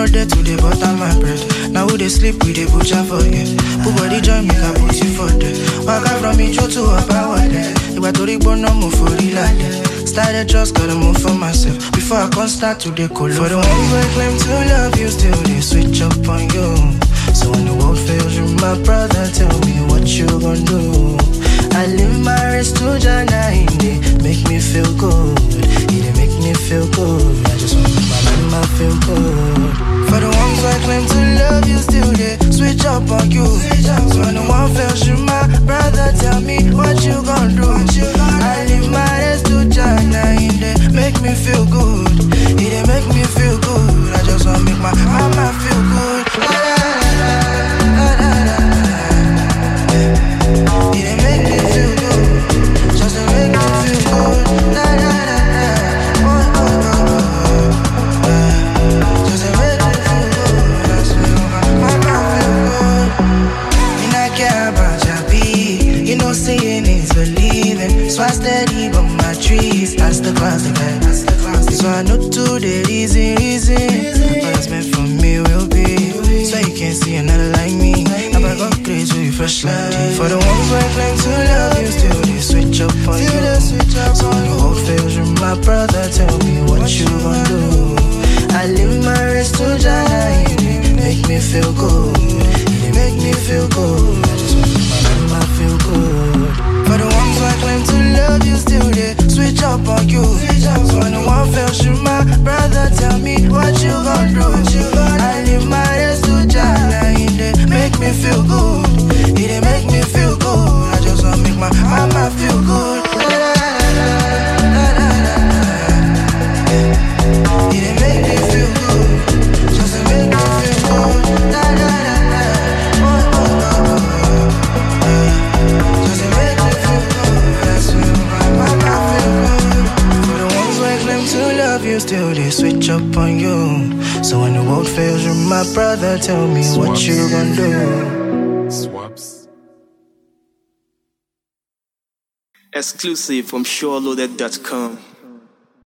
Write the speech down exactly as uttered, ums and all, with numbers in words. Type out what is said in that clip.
no day to the butter my bread. Now who they sleep with the butcher for you? Who body join me can put you for dead. Walk out from me to a power there. If I to the bone no move for real like that. Started just gotta move for myself before I can start to decode. For the ones who claim to love you, still they switch up on you. So when the world fails you, my brother, tell me what you gon' do. I live my rest to Jana, they make me feel good. They make me feel good. I just want my mama feel good. For the ones I claim to love you, still they switch up on you. So when the one fails you, my brother, tell me what you gon' do. I live my rest to Jana, they make me feel good. They make me feel good. I just want make my mama feel good. It make me feel good, just to make me feel good. La la la la, oh oh oh oh. Just to make me feel good, that's when my mama feel good. Me not care about your beat, you know saying is believing. So I steady but my trees, that's the classic, that's the classic. So I know today easy, easy. What's meant for me will be. So you can't see another like me. I back up crazy, fresh like tea. For the ones who claim to love you, still they switch up on you. So when the world fails you, my brother, tell me what you gon' do. I live my rest to Jana, they make me feel good. They make me feel good. I just want my mama feel good. For the ones who claim to love you, still they switch up on you. So when the one fails you, my brother, tell me what you gon' do. I live my rest to Jana, they make me feel good. They make me feel good. I just wanna make my mama feel good. They make me feel good. Just to make me feel good. La la la la. Oh oh oh. Just to make me feel good. That's when my mama feel good. For the ones who claim to love you, still they switch up on you. So when the world fails you, my brother, tell me Swaps. what you gon' do. Swaps. Exclusive from SureLoaded dot com.